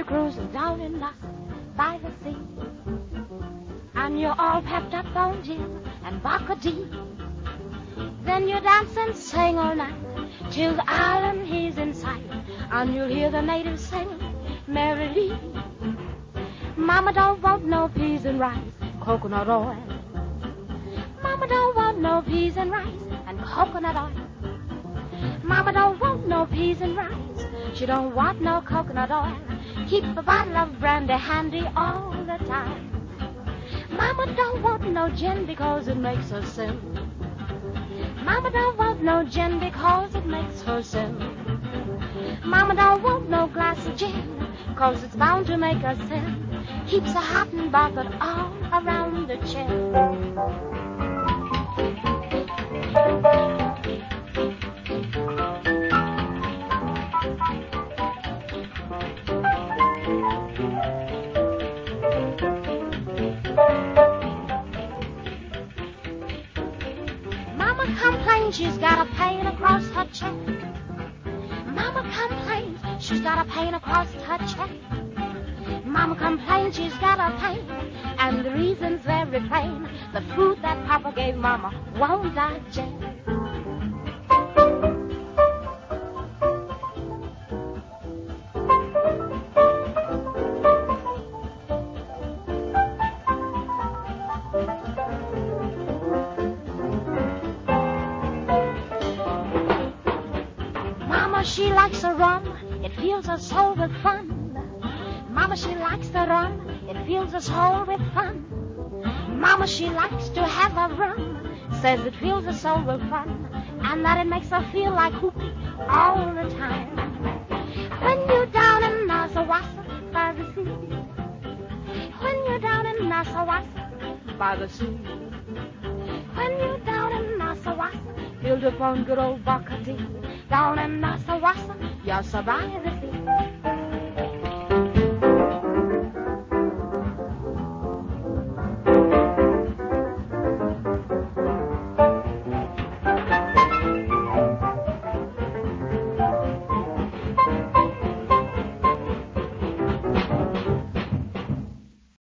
you're cruising down in the by the sea, and you're all pepped up on gin and Bacardi. Then you dance and sing all night till the island is in sight, and you'll hear the natives sing merrily. Mama don't want no peas and rice, coconut oil. Mama don't want no peas and rice and coconut oil. Mama don't want no peas and rice, she don't want no coconut oil. Keep a bottle of brandy handy all the time. Mama don't want no gin because it makes her sin. Mama don't want no gin because it makes her sin. Mama don't want no glass of gin cause it's bound to make her sin. Keeps a hot and bothered all around the chin. Mama complains she's got a pain across her chest. Mama complains she's got a pain across her chest. Mama complains she's got a pain, and the reason's very plain. The food that Papa gave Mama won't digest. Mama, she likes a rum, it fills her soul with fun. Mama, she likes the rum, it fills her soul with fun. Mama, she likes to have a rum, says it fills her soul with fun, and that it makes her feel like whooping all the time. When you're down in Nassawassa by the sea, when you're down in Nassawassa by the sea, when you're down in Nassawassa, filled upon good old Bacardi, down in Nassawassa, you're so by the sea.